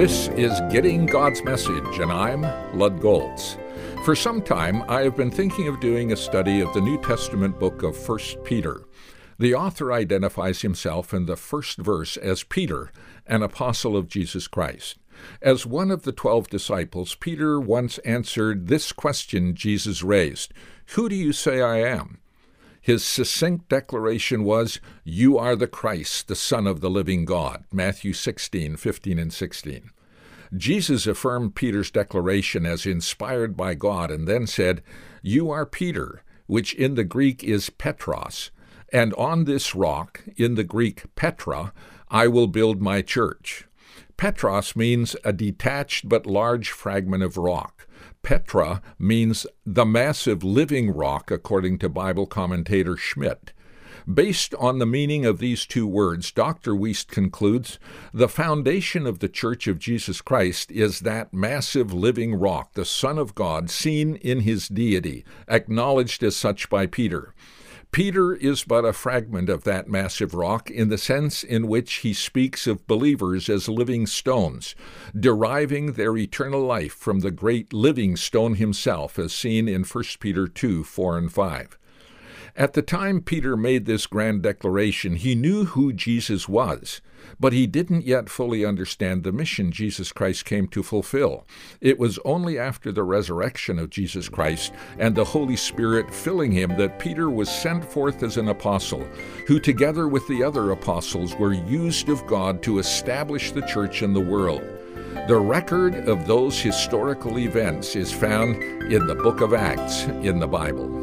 This is Getting God's Message, and I'm Lud Goltz. For some time, I have been thinking of doing a study of the New Testament book of 1 Peter. The author identifies himself in the first verse as Peter, an apostle of Jesus Christ. As one of the 12 disciples, Peter once answered this question Jesus raised: "Who do you say I am?" His succinct declaration was, "You are the Christ, the Son of the living God," Matthew 16:15 and 16. Jesus affirmed Peter's declaration as inspired by God and then said, "You are Peter," which in the Greek is Petros, "and on this rock," in the Greek Petra, "I will build my church." Petros means a detached but large fragment of rock. Petra means the massive living rock, according to Bible commentator Schmidt. Based on the meaning of these two words, Dr. Wuest concludes, the foundation of the Church of Jesus Christ is that massive living rock, the Son of God, seen in his deity, acknowledged as such by Peter. Peter is but a fragment of that massive rock in the sense in which he speaks of believers as living stones, deriving their eternal life from the great living stone himself, as seen in 1 Peter 2:4 and 5. At the time Peter made this grand declaration, he knew who Jesus was, but he didn't yet fully understand the mission Jesus Christ came to fulfill. It was only after the resurrection of Jesus Christ and the Holy Spirit filling him that Peter was sent forth as an apostle, who together with the other apostles were used of God to establish the church in the world. The record of those historical events is found in the book of Acts in the Bible.